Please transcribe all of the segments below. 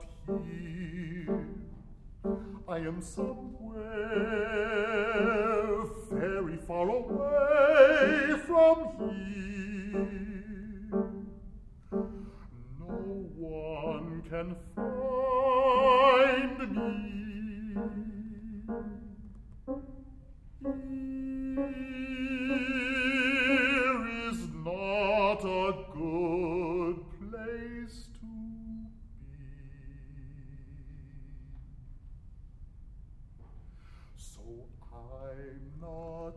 not here. I am somewhere very far away from here. No one can find me. Here is not a good place to be. So I'm not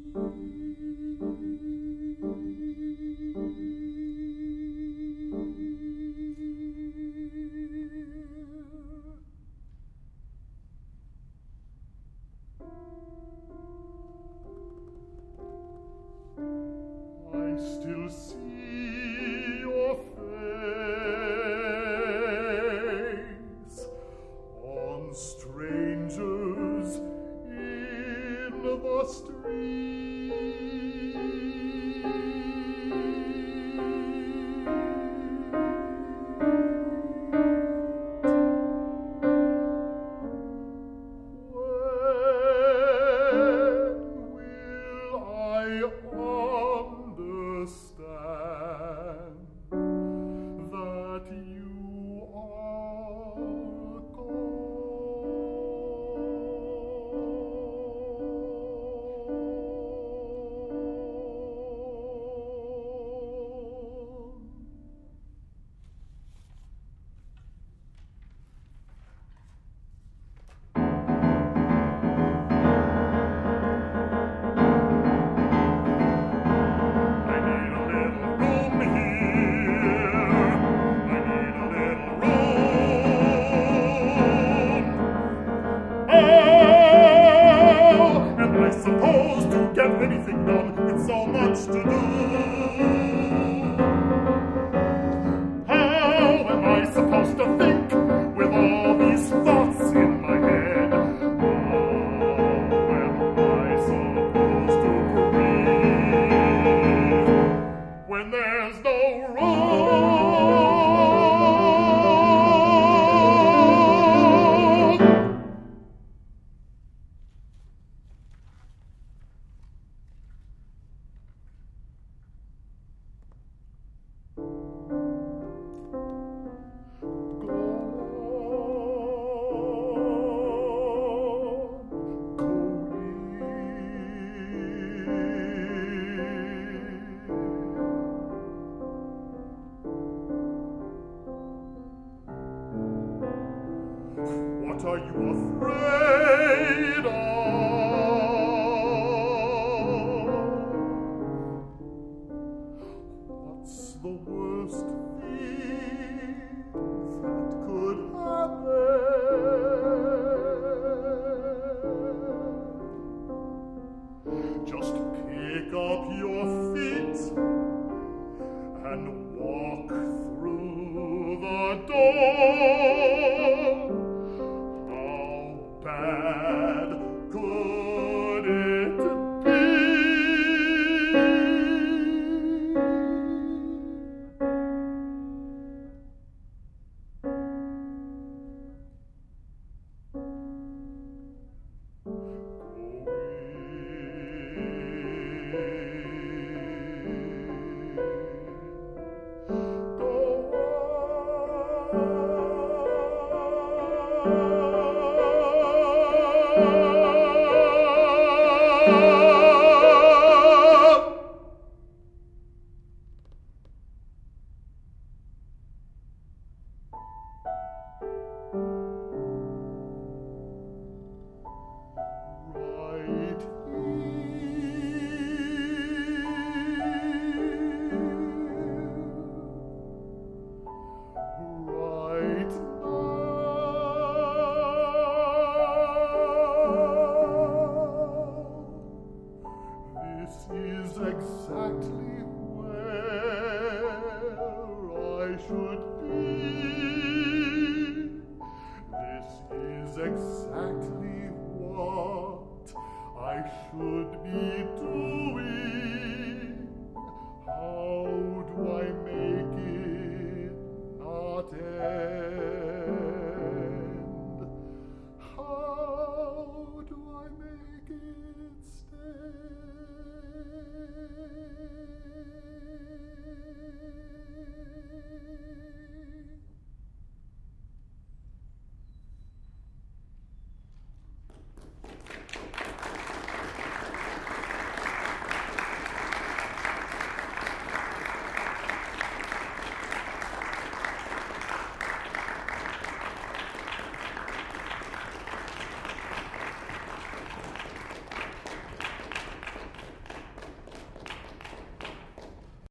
I still see your face on strangers in the street. When will I understand that you are Suppose to get anything done with so much to do. How am I supposed to think with all these thoughts in my head? How am I supposed to breathe when there's no room? What are you afraid of? What's the worst thing that could happen? Just pick up your feet and walk through the door. Bad